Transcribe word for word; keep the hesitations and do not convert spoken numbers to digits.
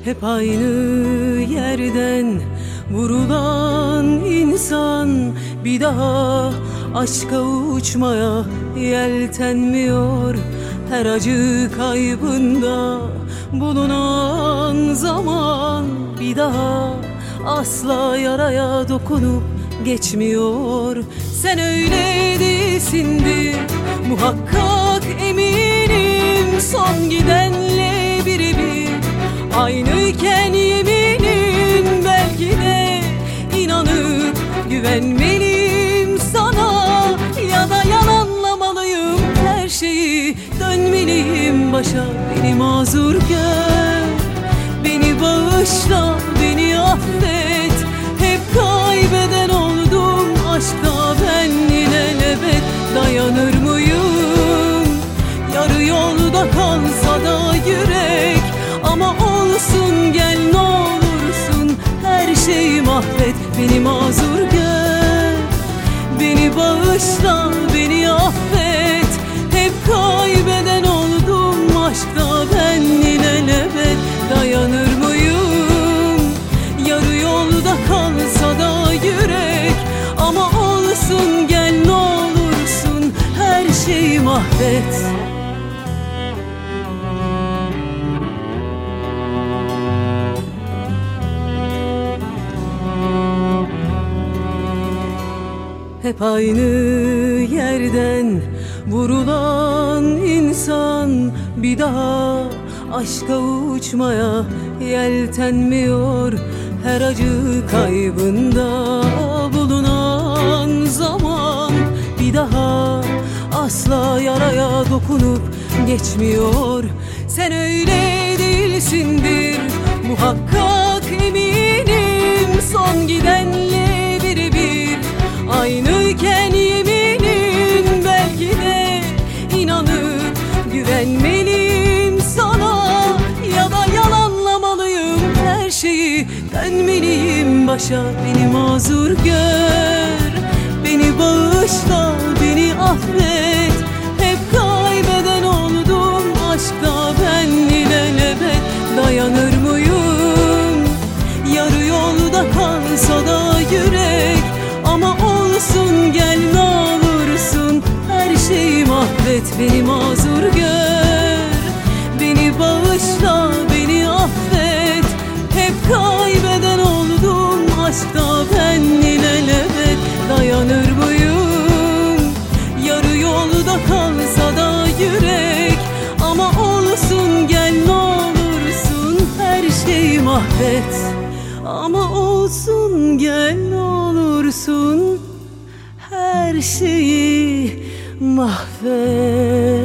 Hep aynı yerden vurulan insan bir daha aşka uçmaya yeltenmiyor. Her acı kaybında bulunan zaman bir daha asla yaraya dokunup geçmiyor. Sen öyle değilsindir muhakkak eminim, son gidenle birebir aynıyken yeminim. Belki de inanıp güvenmeliyim sana, ya da yalanlamalıyım her şeyi, dönmeliyim başa. Beni mazur gör, beni bağışla, beni affet. Hep kaybeden oldum aşkta ben, ilelebet dayanır mıyım? Yarı yolda kalsa da yürek, ama olsun gel ne olursun, her şeyi mahvet. Beni mazur gör, beni bağışla, beni affet. Hep kaybeden oldum aşkta ben, ilelebet dayanır mıyım? Yarı yolda kalsa da yürek, ama olsun gel ne olursun, her şeyi mahvet. Hep aynı yerden vurulan insan bir daha aşka uçmaya yeltenmiyor. Her acı kaybında bulunan zaman bir daha asla yaraya dokunup geçmiyor. Sen öyle değilsindir muhakkak eminim, son gidenle birebir aynıyken yeminim. Belki de inanıp güvenmeliyim sana, ya da yalanlamalıyım her şeyi, dönmeliyim başa. Beni mazur gör, beni bağışla, beni affet. Hep kaybeden oldum aşkta ben, ilelebet dayanır mıyım? Yarı yolda kalsa da yürek, ama olsun gel ne olursun, her şeyi mahvet. Beni mazur gör, beni bağışla, beni affet. Hep kaybeden oldum aşkta ben, ilelebet dayanır mıyım? Yarı yolda kalsa da yürek, ama olsun gel ne olursun, her şeyi mahvet. Ama olsun gel ne olursun, her şeyi mahvet.